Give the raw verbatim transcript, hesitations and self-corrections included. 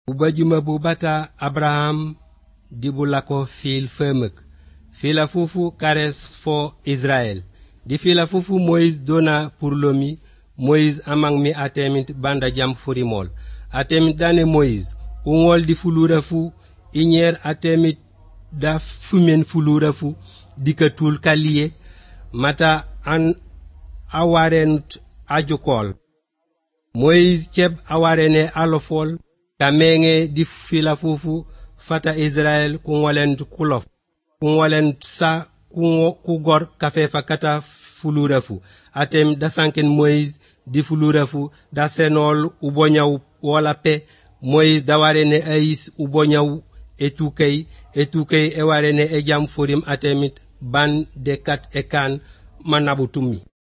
ubajuma bubata Abraham dibulako fil femek fila fufu kares fo Israel di fila fufu Moïse dona pour lomi Moïse amang mi atemit banda jam furimol atemit dane Moïse ungol di fulura fu inyer atemit da fumen fulura fu dikatul kaliye mata an awaren ajukol Moïse cheb awarene alofol kamenge di fila fufu fata Israel kungolent kulof kungolent sa kugor kafefa kata fulurafu atem da sanken Moïse di fulurafu da senol ubonyaw wala pe Moïse da warene ais ubonyaw etukay etukay e warene e jam forim atemit ban de kat ekan manabutumi